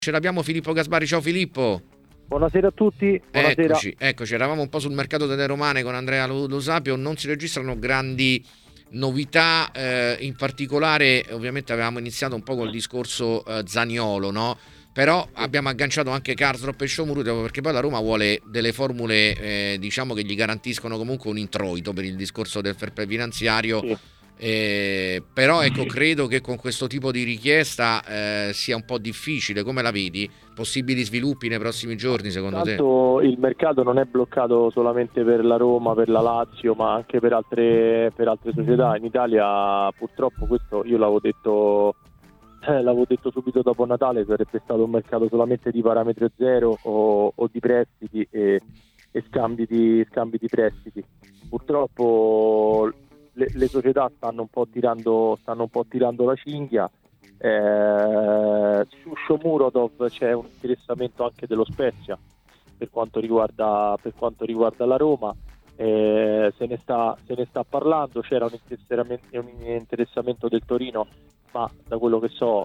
Ce l'abbiamo Filippo Gasbarri. Ciao Filippo. Buonasera a tutti. Buonasera. Eccoci, eravamo un po' sul mercato delle romane con Andrea Lo Sapio. Non si registrano grandi novità, in particolare ovviamente avevamo iniziato un po' col discorso Zaniolo, no? Però abbiamo agganciato anche Karsdorp e Shomurodov, perché poi la Roma vuole delle formule diciamo che gli garantiscono comunque un introito per il discorso del fair play finanziario. Sì. Però ecco, credo che con questo tipo di richiesta sia un po' difficile. Come la vedi? Possibili sviluppi nei prossimi giorni secondo te? Tanto il mercato non è bloccato solamente per la Roma, per la Lazio, ma anche per altre società. In Italia purtroppo, questo io l'avevo detto subito dopo Natale, sarebbe stato un mercato solamente di parametro zero o di prestiti e scambi di prestiti. Purtroppo le società stanno un po' tirando la cinghia. Su Shomurodov c'è un interessamento anche dello Spezia per quanto riguarda la Roma. Se ne sta parlando. C'era un interessamento del Torino, ma da quello che so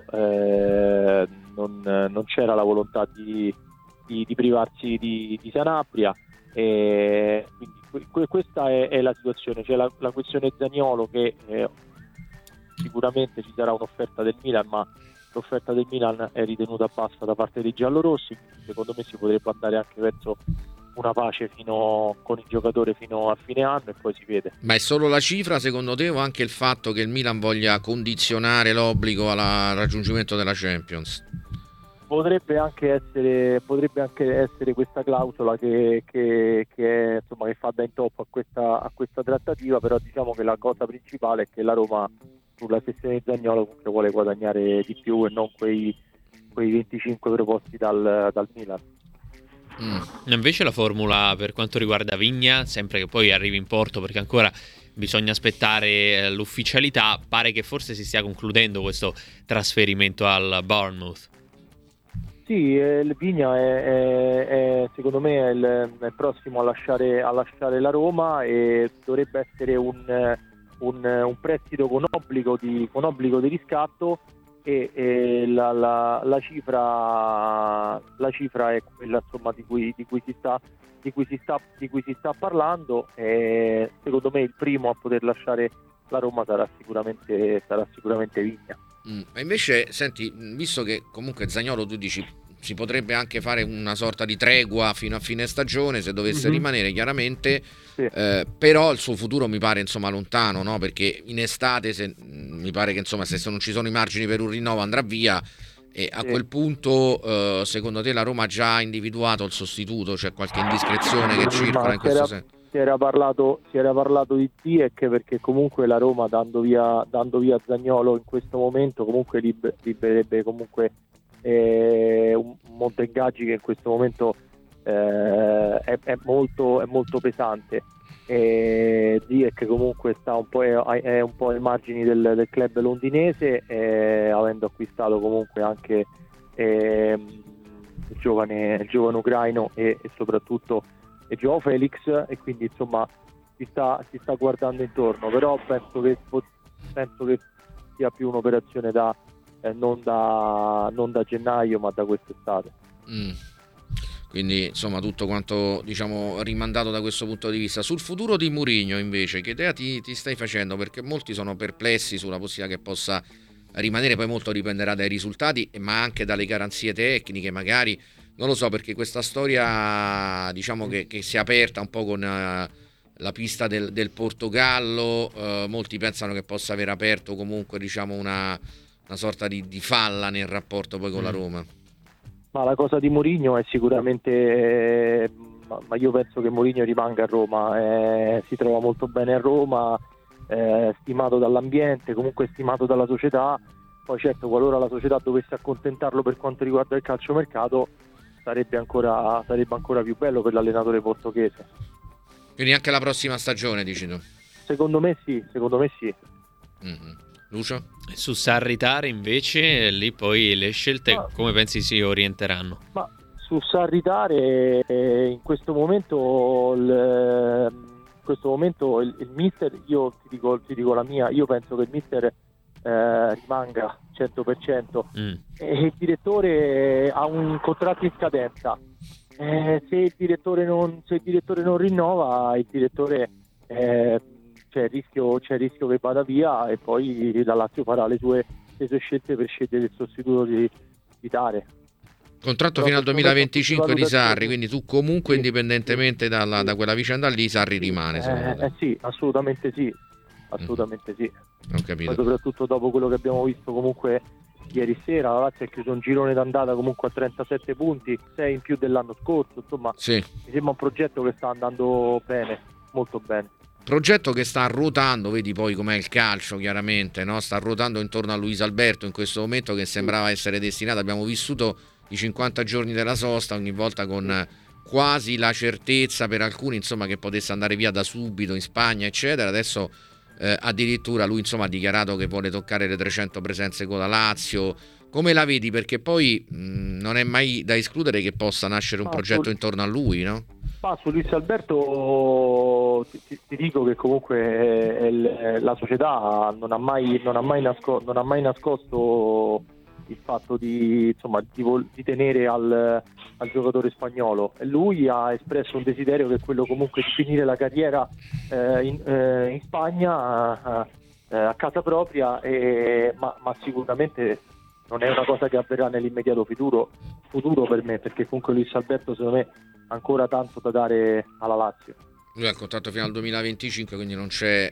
non c'era la volontà di privarsi di Sanabria. Quindi questa è la situazione. C'è la questione Zaniolo, che sicuramente ci sarà un'offerta del Milan, ma l'offerta del Milan è ritenuta bassa da parte dei giallorossi. Secondo me si potrebbe andare anche verso una pace con il giocatore fino a fine anno e poi si vede. Ma è solo la cifra secondo te, o anche il fatto che il Milan voglia condizionare l'obbligo al raggiungimento della Champions? Potrebbe anche essere questa clausola che insomma, che fa da intoppo a questa trattativa, però diciamo che la cosa principale è che la Roma sulla sessione di Zaniolo comunque vuole guadagnare di più e non quei 25 proposti dal Milan. Invece la formula per quanto riguarda Vigna, sempre che poi arrivi in porto, perché ancora bisogna aspettare l'ufficialità, pare che forse si stia concludendo questo trasferimento al Bournemouth. Sì, il Vigna è secondo me è prossimo a lasciare la Roma e dovrebbe essere un prestito con obbligo di riscatto e la cifra è quella, insomma, di cui si sta parlando. E secondo me il primo a poter lasciare la Roma sarà sicuramente Vigna. E invece, senti, visto che comunque Zaniolo tu dici si potrebbe anche fare una sorta di tregua fino a fine stagione se dovesse rimanere, chiaramente, sì. Però il suo futuro mi pare insomma lontano, no? Perché in estate mi pare che insomma se non ci sono i margini per un rinnovo andrà via, e a quel punto secondo te la Roma ha già individuato il sostituto? C'è qualche indiscrezione che circola in questo senso? Si era parlato di Ziyech, perché comunque la Roma dando via Zaniolo in questo momento comunque libererebbe comunque un Montengaggi che in questo momento è molto pesante. Ziyech comunque è un po' ai margini del club londinese, avendo acquistato comunque anche il giovane ucraino e soprattutto Joao Felix, e quindi insomma si sta guardando intorno, però penso che sia più un'operazione non da gennaio ma da quest'estate. Quindi insomma tutto quanto diciamo rimandato da questo punto di vista. Sul futuro di Mourinho invece che idea ti stai facendo? Perché molti sono perplessi sulla possibilità che possa rimanere, poi molto dipenderà dai risultati ma anche dalle garanzie tecniche, magari non lo so, perché questa storia diciamo che si è aperta un po' con la pista del Portogallo, molti pensano che possa aver aperto comunque diciamo una sorta di falla nel rapporto poi con la Roma. Ma la cosa di Mourinho è sicuramente ma io penso che Mourinho rimanga a Roma, si trova molto bene a Roma, stimato dall'ambiente, comunque stimato dalla società. Poi certo, qualora la società dovesse accontentarlo per quanto riguarda il calciomercato, sarebbe ancora più bello per l'allenatore portoghese. Quindi anche la prossima stagione, dici tu? Secondo me sì. Mm-hmm. Lucio? Su Sarri-Tare invece, lì poi le scelte come pensi si orienteranno? Ma su Sarri-Tare in questo momento il mister, io ti dico la mia, io penso che il mister rimanga 100%. E il direttore ha un contratto in scadenza. Se il direttore non rinnova, il direttore c'è il rischio che vada via, e poi la Lazio farà le sue scelte per scegliere il sostituto di Tare. Contratto fino al 2025 di Sarri, quindi tu comunque indipendentemente da quella vicenda lì, Sarri rimane. Sì, assolutamente sì. Ho capito. Poi soprattutto dopo quello che abbiamo visto comunque ieri sera, la Lazio ha chiuso un girone d'andata comunque a 37 punti, 6 in più dell'anno scorso, insomma sì. Mi sembra un progetto che sta andando bene, molto bene. Progetto che sta ruotando, vedi poi com'è il calcio chiaramente, no? Sta ruotando intorno a Luis Alberto in questo momento, che sembrava essere destinato. Abbiamo vissuto i 50 giorni della sosta, ogni volta con quasi la certezza per alcuni, insomma, che potesse andare via da subito in Spagna eccetera. Adesso addirittura lui, insomma, ha dichiarato che vuole toccare le 300 presenze con la Lazio. Come la vedi? Perché poi non è mai da escludere che possa nascere un progetto intorno a lui, no? Su Luis Alberto ti dico che comunque la società non ha mai nascosto il fatto di tenere al giocatore spagnolo, e lui ha espresso un desiderio che è quello comunque di finire la carriera in Spagna a casa propria, ma sicuramente non è una cosa che avverrà nell'immediato futuro per me, perché comunque Luis Alberto secondo me ha ancora tanto da dare alla Lazio. Lui ha il contratto fino al 2025, quindi non c'è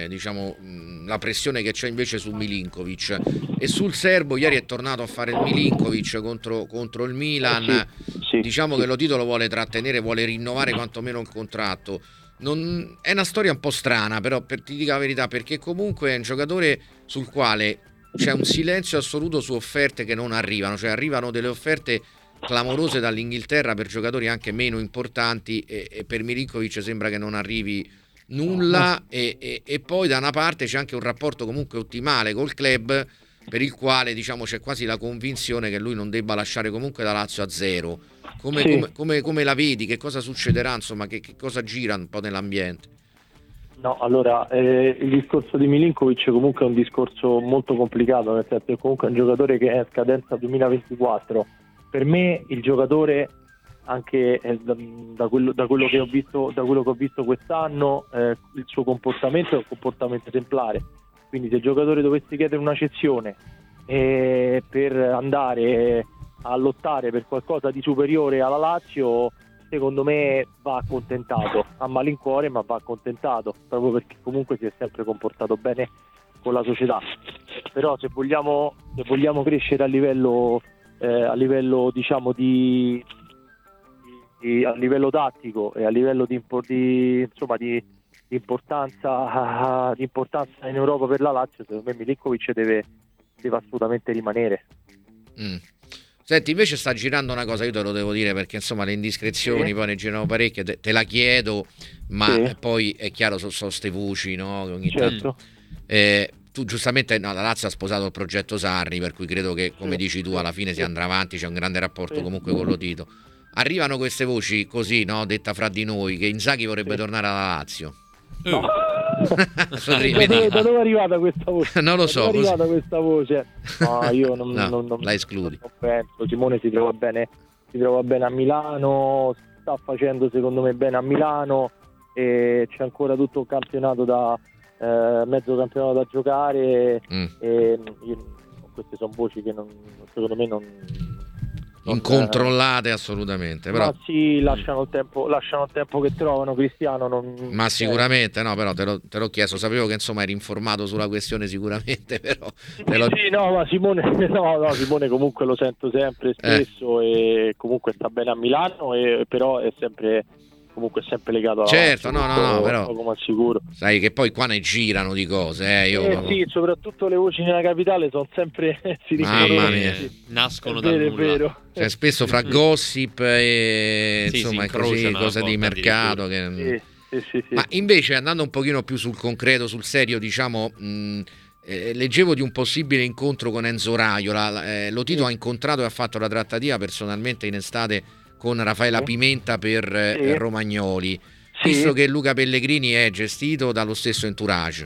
la pressione che c'è invece su Milinkovic. E sul serbo ieri è tornato a fare il Milinkovic contro il Milan. Sì, diciamo che lo titolo vuole trattenere, vuole rinnovare quantomeno il contratto. È una storia un po' strana, però ti dico la verità, perché comunque è un giocatore sul quale c'è un silenzio assoluto su offerte che non arrivano, cioè arrivano delle offerte clamorose dall'Inghilterra per giocatori anche meno importanti, e per Milinkovic sembra che non arrivi nulla, e poi da una parte c'è anche un rapporto comunque ottimale col club, per il quale c'è quasi la convinzione che lui non debba lasciare comunque la Lazio a zero. Come la vedi? Che cosa succederà? Insomma, che cosa gira un po' nell'ambiente? No, allora il discorso di Milinkovic comunque è un discorso molto complicato, nel senso che comunque è un giocatore che è a scadenza 2024. Per me il giocatore, anche da quello che ho visto quest'anno, il suo comportamento è un comportamento esemplare. Quindi se il giocatore dovesse chiedere una cessione per andare a lottare per qualcosa di superiore alla Lazio, secondo me va accontentato, a malincuore, ma va accontentato, proprio perché comunque si è sempre comportato bene con la società. Però se vogliamo crescere a livello a livello tattico e a livello di importanza in Europa per la Lazio, secondo me Milinkovic deve assolutamente rimanere. Senti, invece sta girando una cosa, io te lo devo dire perché insomma le indiscrezioni poi ne girano parecchie, te la chiedo, ma poi è chiaro, sono ste voci, no? Che ogni tanto tu giustamente la Lazio ha sposato il progetto Sarri, per cui credo che, come dici tu, alla fine si andrà avanti, c'è un grande rapporto comunque con lo Tito. Arrivano queste voci così, no? Detta fra di noi, che Inzaghi vorrebbe tornare alla Lazio. No. Da dove è arrivata questa voce? Non lo so. Da dove è arrivata questa voce? No, io non la escludi. Non penso. Simone si trova bene a Milano, sta facendo secondo me bene a Milano, e c'è ancora tutto un campionato mezzo campionato da giocare, e queste sono voci che secondo me non incontrollate assolutamente, però ma sì, lasciano il tempo che trovano. Cristiano ma sicuramente no, però te l'ho chiesto, sapevo che insomma eri informato sulla questione sicuramente, però ma Simone comunque lo sento sempre spesso, e comunque sta bene a Milano, però è sempre legato alla certo, no, però come al sicuro. Sai che poi qua ne girano di cose, sì, soprattto le voci nella capitale sono sempre mamma mia, nascono dal nulla. È vero. Cioè, spesso fra gossip e insomma cose di mercato che... Sì. Ma invece, andando un pochino più sul concreto, sul serio, leggevo di un possibile incontro con Enzo Raiola. Lo Tito ha incontrato e ha fatto la trattativa personalmente in estate con Raffaella Pimenta per Romagnoli, visto che Luca Pellegrini è gestito dallo stesso entourage.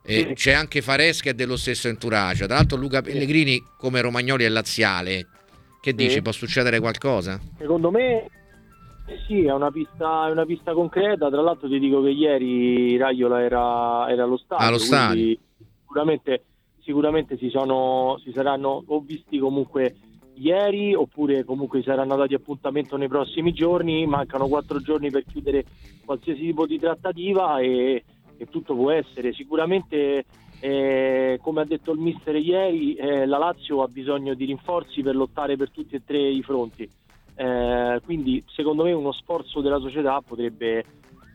Sì. C'è anche Fares che è dello stesso entourage. Tra l'altro Luca Pellegrini, come Romagnoli, è laziale. Che dici, può succedere qualcosa? Secondo me sì, è una pista concreta. Tra l'altro ti dico che ieri Raiola era allo stadio, quindi sicuramente si saranno o visti comunque ieri, oppure comunque saranno dati appuntamento nei prossimi giorni. Mancano 4 giorni per chiudere qualsiasi tipo di trattativa e tutto può essere. Sicuramente come ha detto il mister ieri, la Lazio ha bisogno di rinforzi per lottare per tutti e 3 i fronti, quindi secondo me uno sforzo della società potrebbe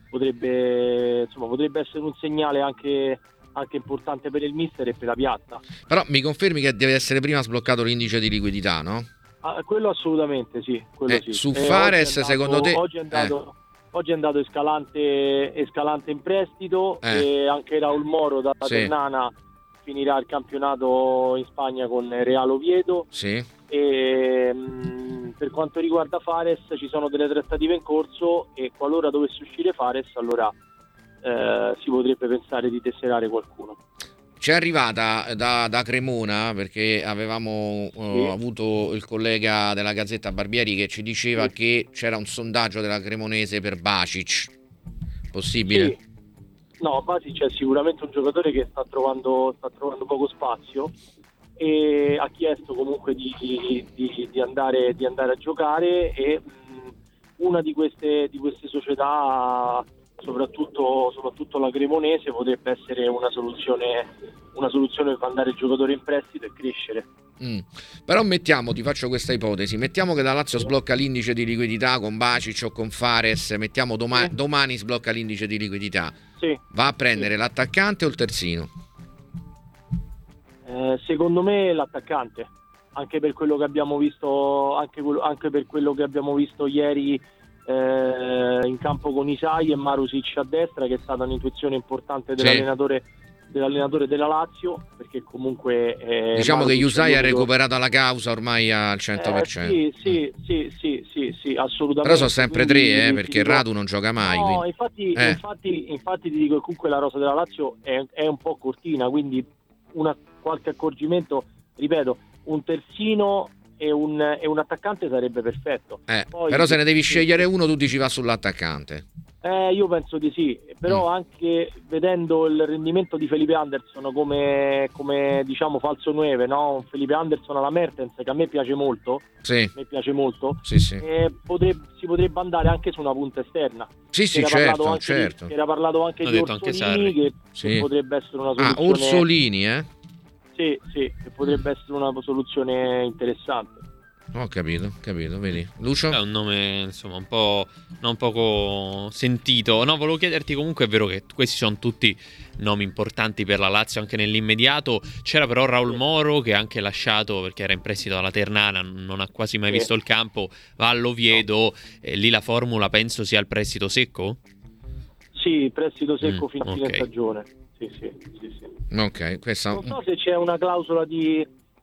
essere un segnale anche importante per il mister e per la piazza. Però mi confermi che deve essere prima sbloccato l'indice di liquidità, no? Quello assolutamente sì, sì. Su Fares secondo te? Oggi è andato Escalante in prestito, e anche Raul Moro da Ternana finirà il campionato in Spagna con Real Oviedo. Sì. E per quanto riguarda Fares ci sono delle trattative in corso e qualora dovesse uscire Fares, allora si potrebbe pensare di tesserare qualcuno. C'è arrivata da Cremona, perché avevamo avuto il collega della Gazzetta Barbieri che ci diceva che c'era un sondaggio della Cremonese per Bacic. Possibile? Sì. No, Bacic è sicuramente un giocatore che sta trovando poco spazio e ha chiesto comunque di andare a giocare, e una di queste società, soprattutto la Cremonese, potrebbe essere una soluzione per mandare il giocatore in prestito e crescere. Però ti faccio questa ipotesi, mettiamo che la Lazio sblocca l'indice di liquidità con Bacic o con Fares, mettiamo domani sblocca l'indice di liquidità, va a prendere l'attaccante o il terzino? Secondo me l'attaccante, anche per quello che abbiamo visto, anche per quello che abbiamo visto ieri in campo con Isai e Marusic a destra, che è stata un'intuizione importante dell'allenatore della Lazio, perché comunque diciamo che Isai ha recuperato la causa ormai al 100%. Sì, assolutamente. Però sono sempre 3, perché Radu non gioca mai. No, infatti ti dico che comunque la rosa della Lazio è un po' cortina, quindi qualche accorgimento, ripeto, un terzino e un attaccante sarebbe perfetto. Poi, però se ne devi scegliere uno, tu dici va sull'attaccante. Io penso di sì, però anche vedendo il rendimento di Felipe Anderson come diciamo falso 9, no? Un Felipe Anderson alla Mertens che a me piace molto. Sì. Si potrebbe andare anche su una punta esterna. Sì, certo. Era parlato anche di Orsolini, che potrebbe essere una soluzione. Orsolini, Sì, che potrebbe essere una soluzione interessante. Ho capito, vedi. Lucio? È un nome, insomma, un po' non poco sentito. No, volevo chiederti, comunque è vero che questi sono tutti nomi importanti per la Lazio anche nell'immediato. C'era però Raul Moro, che ha anche lasciato perché era in prestito dalla Ternana, non ha quasi mai visto il campo, va all'Oviedo, lì la formula penso sia il prestito secco? Sì, prestito secco fin fine stagione. Sì. Ok, questa... Non so se c'è una clausola di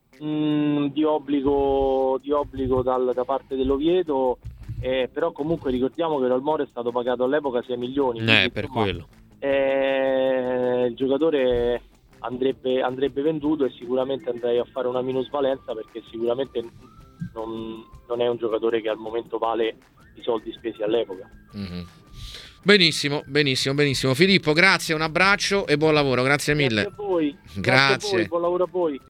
obbligo da parte dell'Oviedo, però comunque ricordiamo che Moro è stato pagato all'epoca 6 milioni. Per insomma, quello. Il giocatore andrebbe venduto e sicuramente andrei a fare una minusvalenza, perché sicuramente non è un giocatore che al momento vale i soldi spesi all'epoca. Benissimo. Filippo, grazie, un abbraccio e buon lavoro, grazie mille. Grazie a voi. Grazie. Buon lavoro a voi.